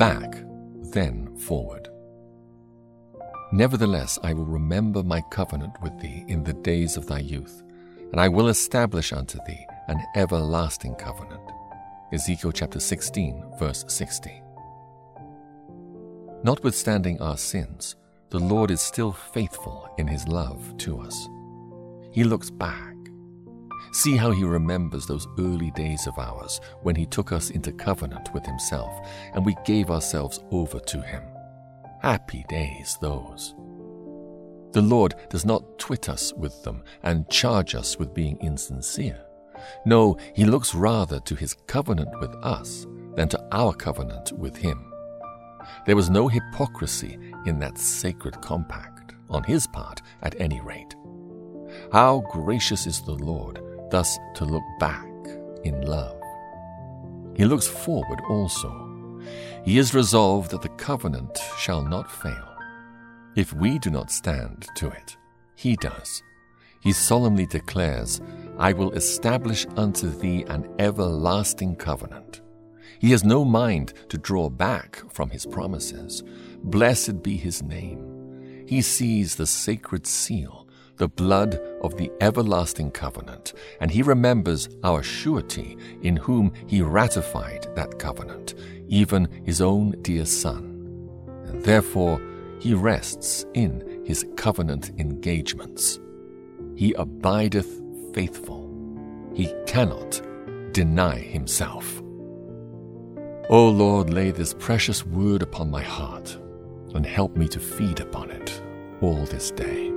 back, then forward. Nevertheless, I will remember my covenant with thee in the days of thy youth, and I will establish unto thee an everlasting covenant. Ezekiel chapter 16, verse 60. Notwithstanding our sins, the Lord is still faithful in his love to us. He looks back. See how he remembers those early days of ours when he took us into covenant with himself and we gave ourselves over to him. Happy days those. The Lord does not twit us with them and charge us with being insincere. No, he looks rather to his covenant with us than to our covenant with him. There was no hypocrisy in that sacred compact, on his part at any rate. How gracious is the Lord thus to look back in love. He looks forward also. He is resolved that the covenant shall not fail. If we do not stand to it, he does. He solemnly declares, I will establish unto thee an everlasting covenant. He has no mind to draw back from his promises. Blessed be his name. He sees the sacred seal, the blood of the everlasting covenant, and he remembers our surety in whom he ratified that covenant, even his own dear Son. And therefore he rests in his covenant engagements. He abideth faithful. He cannot deny himself. O Lord, lay this precious word upon my heart and help me to feed upon it all this day.